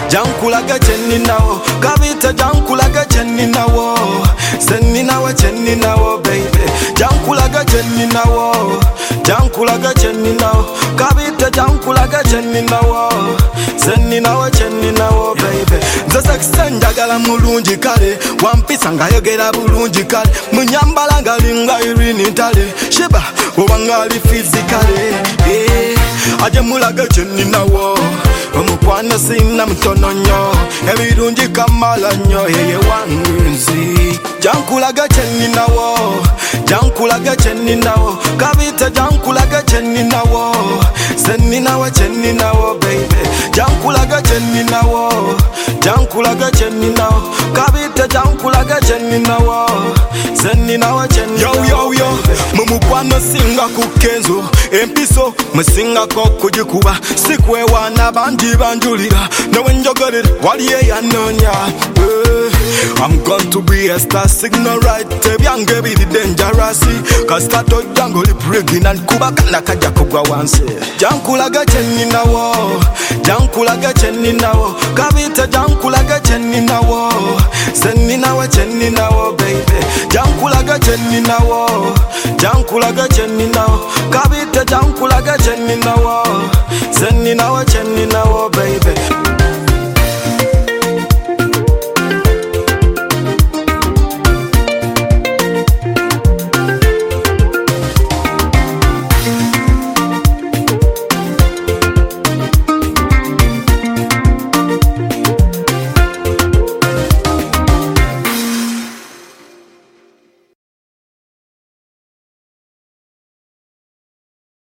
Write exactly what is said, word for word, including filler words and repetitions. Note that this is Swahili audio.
Jankulaga chenni nawo, kabita jankulaga chenni nawo, senni nawo chenni nawo baby. Jankulaga chenni nawo, jankulaga chenni nawo, kabita jankulaga chenni nawo, senni nawo chenni nawo baby. Nze extenda gala mulungi kale, wampisa ngayogera bulungi kale, munyambala ngalinga irini ntale, shiba owangali physically. Yeah. Aje mulaga chenni nawo, omukwana sina mtono nyo, ebirungi kamala nyo yeye wangunzi. Jankulaga chenni nawo, jankulaga chenni nawo, kabita jankulaga chenni nawo, senni nawo chenni nawo baby. Jankulaga chenni nawo, jankulaga chenni nawo, kabita jankulaga chenni nawo, senni nawo chenni nawo. Yo yo yo, mumukwana singa kukenzo, empiso musinga ko kujikuba, sikwe wana banji banjulira, nawe njogolera waliye yanonya. I'm going to be a star signal right, ebyange biri dangerous, kastato jango li pregnant kuba kana kaja kugwa wansi. Jankulaga chenni nawo, jankulaga chenni nawo, kabita jankulaga chenni nawo, senni nawo chenni nawo baby. Jankulaga chenni nawo, jankulaga chenni nawo, kabita jankulaga chenni nawo, senni nawo chenni nawo baby.